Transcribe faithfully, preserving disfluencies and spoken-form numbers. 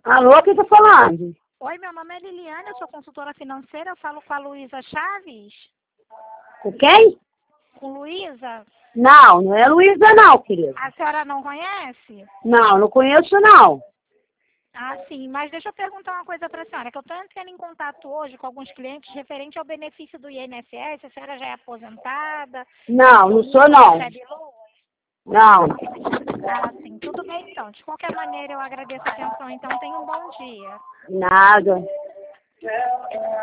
Alô, quem tá falando? Oi, meu nome é Liliane, eu sou consultora financeira, eu falo com a Luísa Chaves. Com quem? Com Luísa? Não, não é Luísa não, querida. A senhora não conhece? Não, não conheço não. Ah, sim, mas deixa eu perguntar uma coisa para a senhora, que eu estou entrando em contato hoje com alguns clientes referente ao benefício do I N S S, a senhora já é aposentada? Não, não sou não. Recebe luz? Não. Ah, sim, tudo bem então. De qualquer maneira, eu agradeço a atenção, então tenha um bom dia. Nada.